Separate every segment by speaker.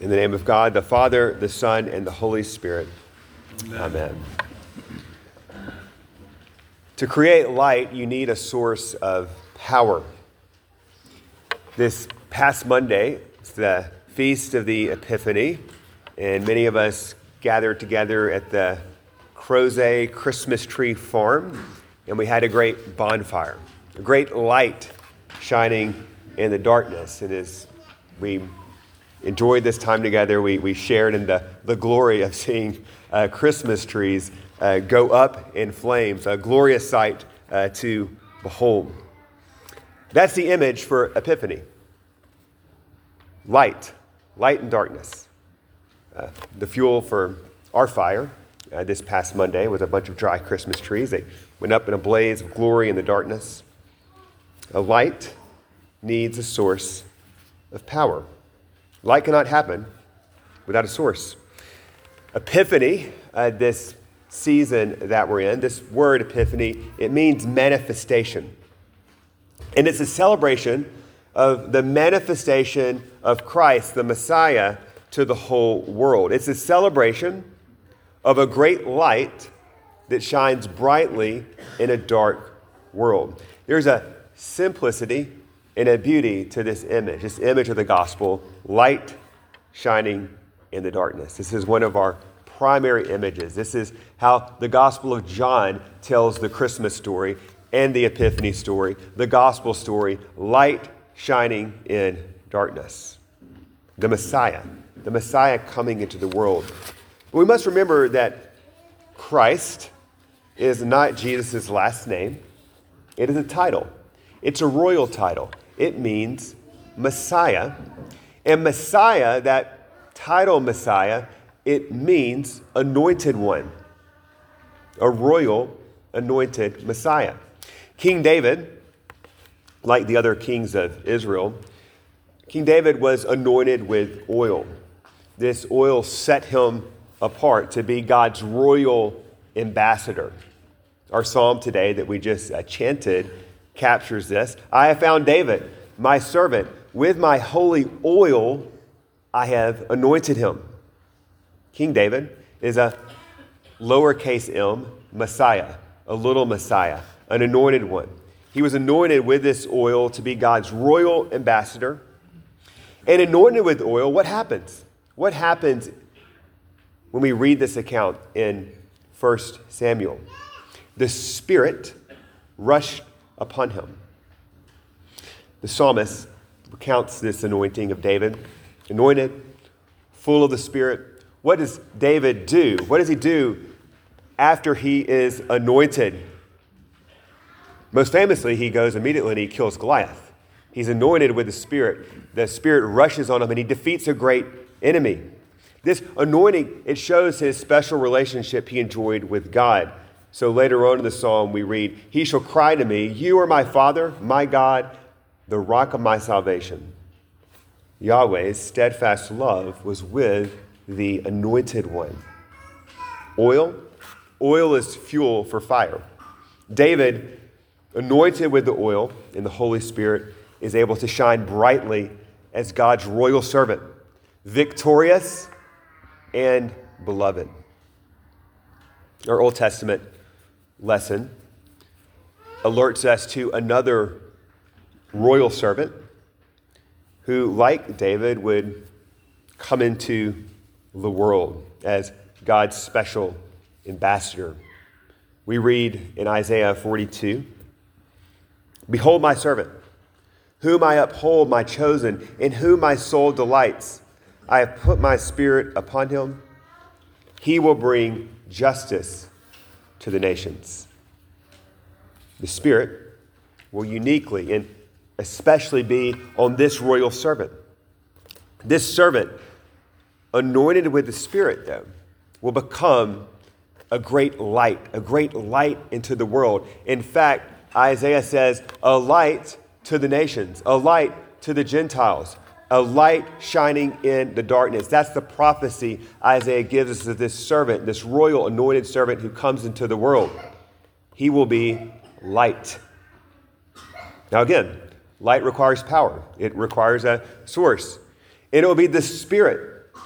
Speaker 1: In the name of God, the Father, the Son, and the Holy Spirit. Amen. To create light, you need a source of power. This past Monday, it's the Feast of the Epiphany, and many of us gathered together at the Crozet Christmas Tree Farm, and we had a great bonfire, a great light shining in the darkness. And as we enjoyed this time together, we shared in the glory of seeing Christmas trees go up in flames, a glorious sight to behold. That's the image for Epiphany. Light and darkness. The fuel for our fire this past Monday was a bunch of dry Christmas trees. They went up in a blaze of glory in the darkness. A light needs a source of power. Light cannot happen without a source. Epiphany, this season that we're in, this word epiphany, it means manifestation. And it's a celebration of the manifestation of Christ, the Messiah, to the whole world. It's a celebration of a great light that shines brightly in a dark world. There's a simplicity and a beauty to this image of the gospel, light shining in the darkness. This is one of our primary images. This is how the Gospel of John tells the Christmas story and the Epiphany story, the gospel story, light shining in darkness. The Messiah coming into the world. We must remember that Christ is not Jesus' last name. It is a title. It's a royal title. It means Messiah. And Messiah, that title Messiah, it means anointed one. A royal anointed Messiah. King David, like the other kings of Israel, King David was anointed with oil. This oil set him apart to be God's royal ambassador. Our psalm today that we just chanted captures this. I have found David, my servant, with my holy oil I have anointed him. King David is a lowercase m Messiah, a little Messiah, an anointed one. He was anointed with this oil to be God's royal ambassador. And anointed with oil, what happens? What happens when we read this account in 1 Samuel? The Spirit rushed upon him. The psalmist recounts this anointing of David, anointed, full of the Spirit. What does David do? What does he do after he is anointed? Most famously, he goes immediately and he kills Goliath. He's anointed with the Spirit. The Spirit rushes on him and he defeats a great enemy. This anointing, it shows his special relationship he enjoyed with God. So later on in the psalm, we read, "He shall cry to me, you are my Father, my God, the rock of my salvation." Yahweh's steadfast love was with the anointed one. Oil is fuel for fire. David, anointed with the oil and the Holy Spirit, is able to shine brightly as God's royal servant, victorious and beloved. Our Old Testament lesson alerts us to another royal servant who, like David, would come into the world as God's special ambassador. We read in Isaiah 42, "Behold my servant, whom I uphold, my chosen, in whom my soul delights. I have put my spirit upon him. He will bring justice to the nations." The Spirit will uniquely and especially be on this royal servant. This servant, anointed with the Spirit, though, will become a great light into the world. In fact, Isaiah says, a light to the nations, a light to the Gentiles, a light shining in the darkness. That's the prophecy Isaiah gives us of this servant, this royal anointed servant who comes into the world. He will be light. Now again, light requires power. It requires a source. And it will be the Spirit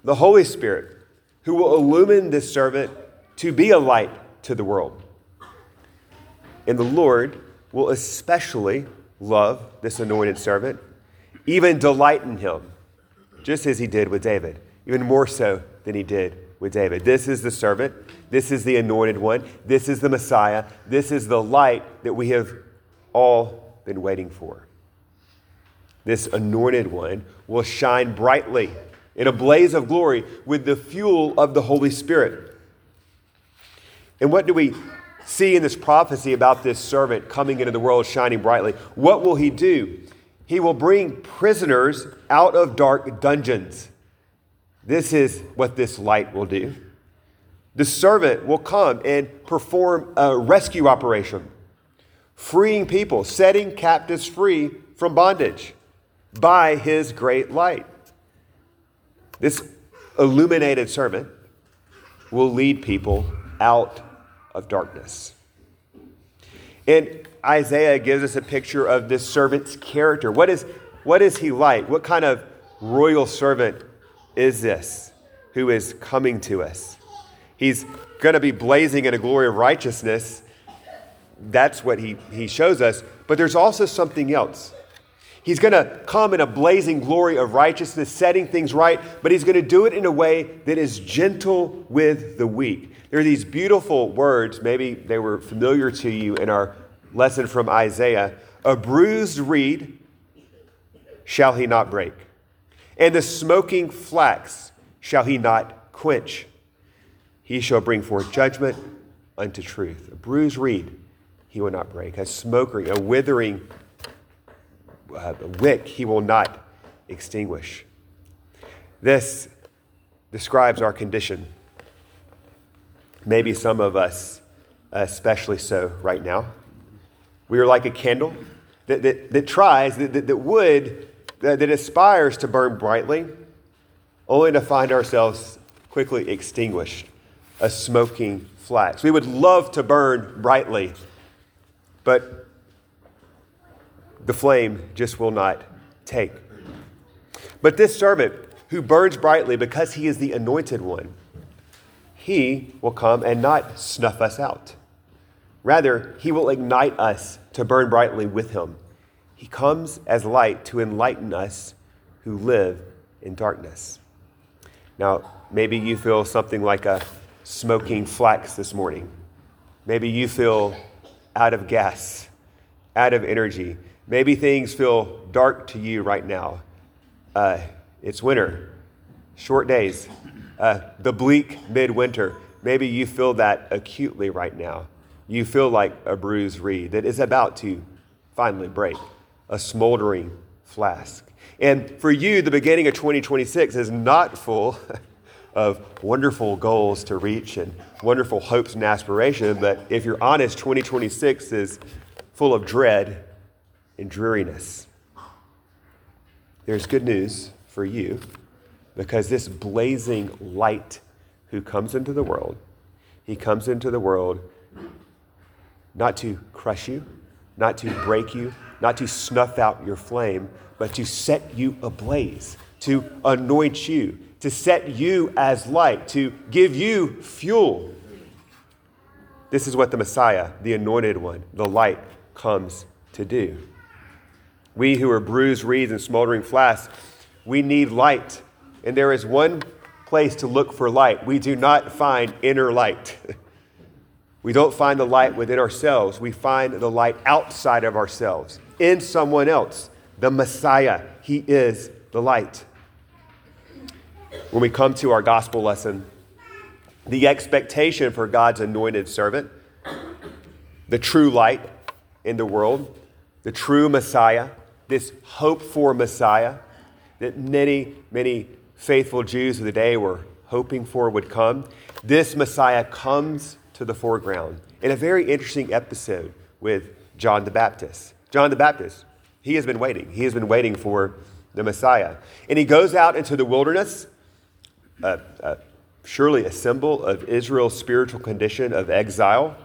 Speaker 1: the Holy Spirit, who will illumine this servant to be a light to the world. And the Lord will especially love this anointed servant, even delight in him, just as he did with David, even more so than he did with David. This is the servant. This is the anointed one. This is the Messiah. This is the light that we have all been waiting for. This anointed one will shine brightly in a blaze of glory with the fuel of the Holy Spirit. And what do we see in this prophecy about this servant coming into the world shining brightly? What will he do? He will bring prisoners out of dark dungeons. This is what this light will do. The servant will come and perform a rescue operation, freeing people, setting captives free from bondage by his great light. This illuminated servant will lead people out of darkness. And Isaiah gives us a picture of this servant's character. What is he like? What kind of royal servant is this who is coming to us? He's going to be blazing in a glory of righteousness. That's what he shows us. But there's also something else. He's going to come in a blazing glory of righteousness, setting things right, but he's going to do it in a way that is gentle with the weak. There are these beautiful words, maybe they were familiar to you in our lesson from Isaiah. A bruised reed shall he not break, and the smoking flax shall he not quench. He shall bring forth judgment unto truth. A bruised reed he will not break, a withering wick he will not extinguish. This describes our condition. Maybe some of us, especially so right now. We are like a candle that tries, that aspires to burn brightly, only to find ourselves quickly extinguished, a smoking flax. We would love to burn brightly, but the flame just will not take. But this servant who burns brightly because he is the anointed one, he will come and not snuff us out. Rather, he will ignite us to burn brightly with him. He comes as light to enlighten us who live in darkness. Now, maybe you feel something like a smoking flax this morning. Maybe you feel out of gas, out of energy. Maybe things feel dark to you right now. It's winter, short days, the bleak midwinter. Maybe you feel that acutely right now. You feel like a bruised reed that is about to finally break, a smoldering flask. And for you, the beginning of 2026 is not full of wonderful goals to reach and wonderful hopes and aspirations, but if you're honest, 2026 is full of dread and dreariness. There's good news for you, because this blazing light who comes into the world, he comes into the world not to crush you, not to break you, not to snuff out your flame, but to set you ablaze, to anoint you, to set you as light, to give you fuel. This is what the Messiah, the anointed one, the light, comes to do. We who are bruised reeds and smoldering flasks, we need light. And there is one place to look for light. We do not find inner light. We don't find the light within ourselves. We find the light outside of ourselves, in someone else, the Messiah. He is the light. When we come to our gospel lesson, the expectation for God's anointed servant, the true light in the world, the true Messiah, this hope for Messiah that many, many faithful Jews of the day were hoping for would come. This Messiah comes to the foreground in a very interesting episode with John the Baptist. John the Baptist, he has been waiting. He has been waiting for the Messiah. And he goes out into the wilderness, surely a symbol of Israel's spiritual condition of exile,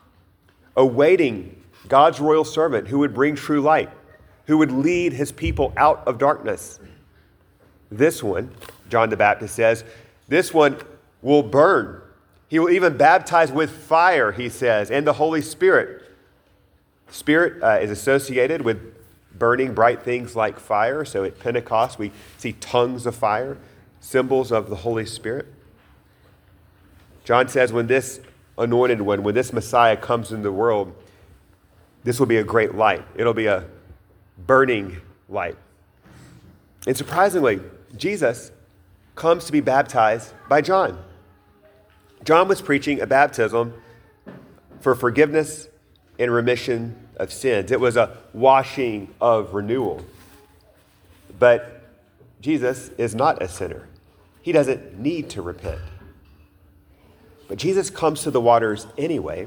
Speaker 1: awaiting God's royal servant who would bring true light, who would lead his people out of darkness. This one John the Baptist says, this one will burn. He will even baptize with fire, he says, and the Holy Spirit. Spirit is associated with burning bright things like fire. So at Pentecost, we see tongues of fire, symbols of the Holy Spirit. John says when this anointed one, when this Messiah comes into the world, this will be a great light. It'll be a burning light. And surprisingly, Jesus comes to be baptized by John. John was preaching a baptism for forgiveness and remission of sins. It was a washing of renewal. But Jesus is not a sinner. He doesn't need to repent. But Jesus comes to the waters anyway,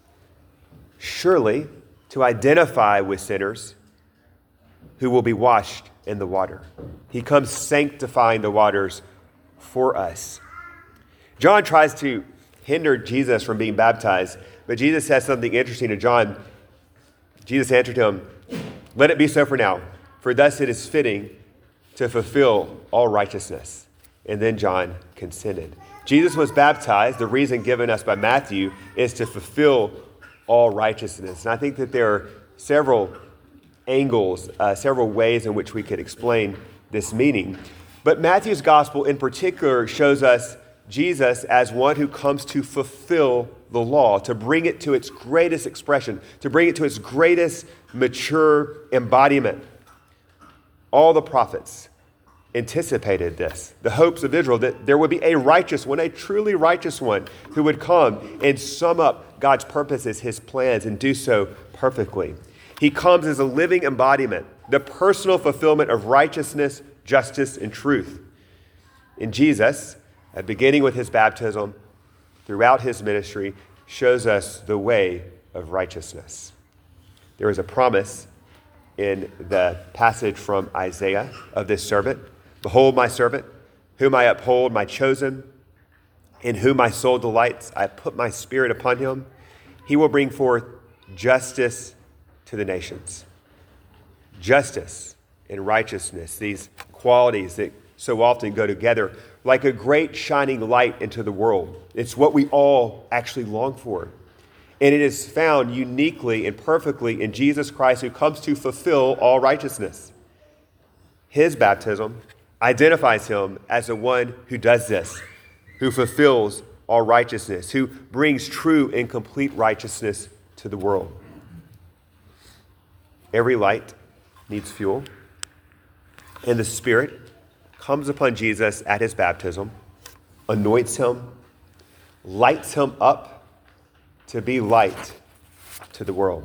Speaker 1: surely to identify with sinners who will be washed in the water. He comes sanctifying the waters for us. John tries to hinder Jesus from being baptized, but Jesus says something interesting to John. Jesus answered him, "Let it be so for now, for thus it is fitting to fulfill all righteousness." And then John consented. Jesus was baptized. The reason given us by Matthew is to fulfill all righteousness. And I think that there are several angles, several ways in which we could explain this meaning. But Matthew's gospel in particular shows us Jesus as one who comes to fulfill the law, to bring it to its greatest expression, to bring it to its greatest mature embodiment. All the prophets anticipated this, the hopes of Israel, that there would be a righteous one, a truly righteous one, who would come and sum up God's purposes, his plans, and do so perfectly. He comes as a living embodiment, the personal fulfillment of righteousness, justice, and truth. In Jesus, beginning with his baptism, throughout his ministry, shows us the way of righteousness. There is a promise in the passage from Isaiah of this servant. "Behold my servant, whom I uphold, my chosen, in whom my soul delights. I put my spirit upon him. He will bring forth justice to the nations." Justice and righteousness, these qualities that so often go together like a great shining light into the world. It's what we all actually long for. And it is found uniquely and perfectly in Jesus Christ, who comes to fulfill all righteousness. His baptism identifies him as the one who does this, who fulfills all righteousness, who brings true and complete righteousness to the world. Every light needs fuel, and the Spirit comes upon Jesus at his baptism, anoints him, lights him up to be light to the world.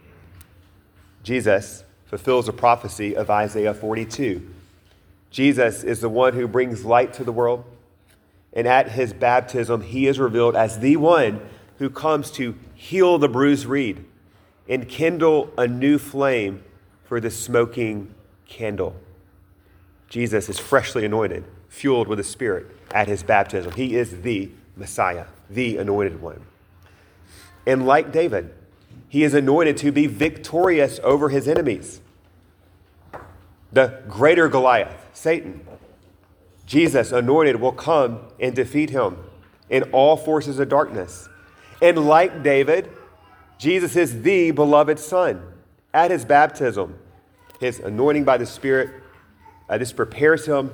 Speaker 1: Jesus fulfills a prophecy of Isaiah 42. Jesus is the one who brings light to the world, and at his baptism, he is revealed as the one who comes to heal the bruised reed and kindle a new flame for the smoking candle. Jesus is freshly anointed, fueled with the Spirit at his baptism. He is the Messiah, the anointed one. And like David, he is anointed to be victorious over his enemies. The greater Goliath, Satan, Jesus, anointed, will come and defeat him in all forces of darkness. And like David, Jesus is the beloved Son. At his baptism, his anointing by the Spirit, this propels him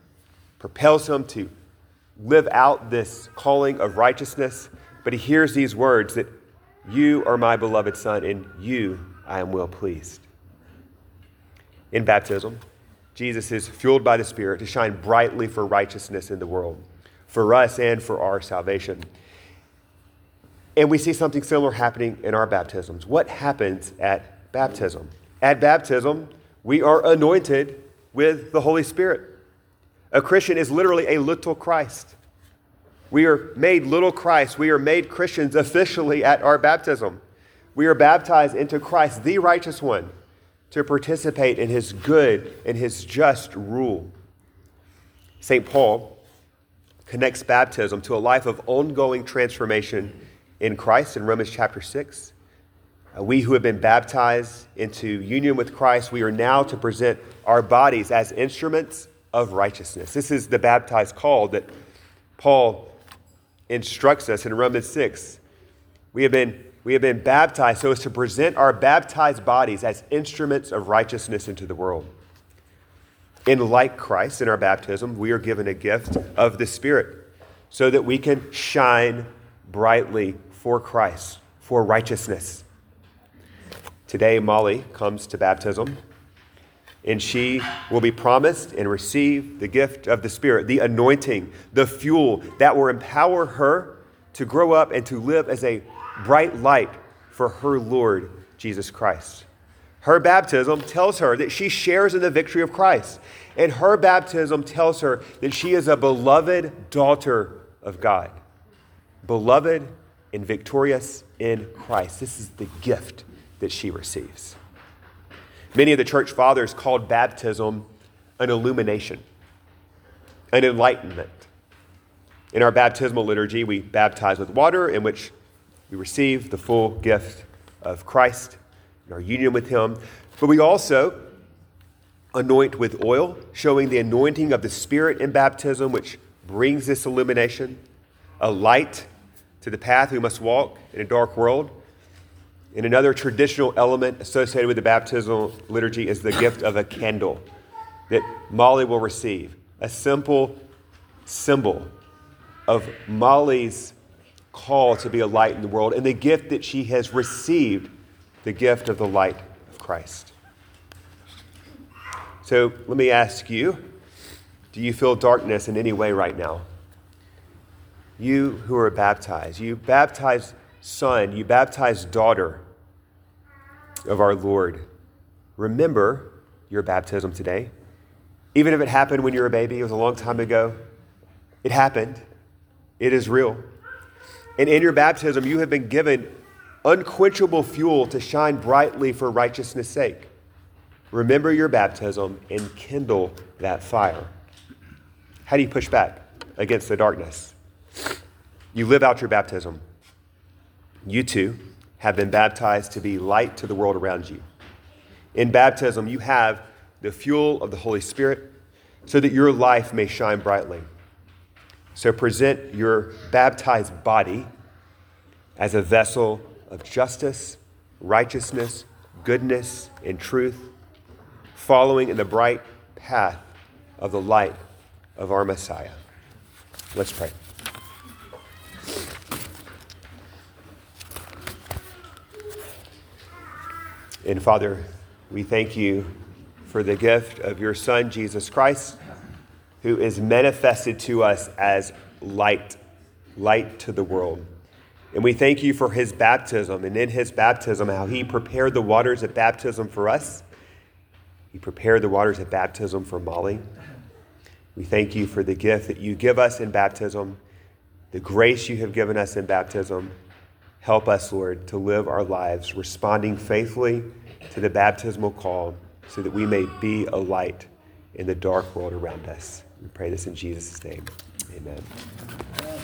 Speaker 1: to live out this calling of righteousness. But he hears these words that you are my beloved Son, and you I am well pleased. In baptism, Jesus is fueled by the Spirit to shine brightly for righteousness in the world, for us and for our salvation. And we see something similar happening in our baptisms. What happens at baptism? At baptism, we are anointed with the Holy Spirit. A Christian is literally a little Christ. We are made little Christ. We are made Christians officially at our baptism. We are baptized into Christ, the righteous one, to participate in his good and his just rule. St. Paul connects baptism to a life of ongoing transformation in Christ in Romans chapter 6. We who have been baptized into union with Christ, we are now to present our bodies as instruments of righteousness. This is the baptized call that Paul instructs us in Romans 6. We have been baptized so as to present our baptized bodies as instruments of righteousness into the world. In like Christ, in our baptism, we are given a gift of the Spirit so that we can shine brightly for Christ, for righteousness. Today, Molly comes to baptism, and she will be promised and receive the gift of the Spirit, the anointing, the fuel that will empower her to grow up and to live as a bright light for her Lord, Jesus Christ. Her baptism tells her that she shares in the victory of Christ. And her baptism tells her that she is a beloved daughter of God. Beloved and victorious in Christ. This is the gift that she receives. Many of the church fathers called baptism an illumination, an enlightenment. In our baptismal liturgy, we baptize with water, in which we receive the full gift of Christ and our union with him. But we also anoint with oil, showing the anointing of the Spirit in baptism, which brings this illumination, a light to the path we must walk in a dark world. And another traditional element associated with the baptismal liturgy is the gift of a candle that Molly will receive, a simple symbol of Molly's call to be a light in the world and the gift that she has received, the gift of the light of Christ. So let me ask you, do you feel darkness in any way right now? You who are baptized, you baptized son, you baptized daughter of our Lord, remember your baptism today. Even if it happened when you were a baby, it was a long time ago, it happened. It is real. And in your baptism, you have been given unquenchable fuel to shine brightly for righteousness' sake. Remember your baptism and kindle that fire. How do you push back against the darkness? You live out your baptism. You too have been baptized to be light to the world around you. In baptism, you have the fuel of the Holy Spirit so that your life may shine brightly. So present your baptized body as a vessel of justice, righteousness, goodness, and truth, following in the bright path of the light of our Messiah. Let's pray. And Father, we thank you for the gift of your Son, Jesus Christ, who is manifested to us as light to the world. And we thank you for his baptism, and in his baptism, how he prepared the waters of baptism for us. He prepared the waters of baptism for Molly. We thank you for the gift that you give us in baptism, the grace you have given us in baptism. Help us, Lord, to live our lives responding faithfully to the baptismal call so that we may be a light in the dark world around us. We pray this in Jesus' name. Amen.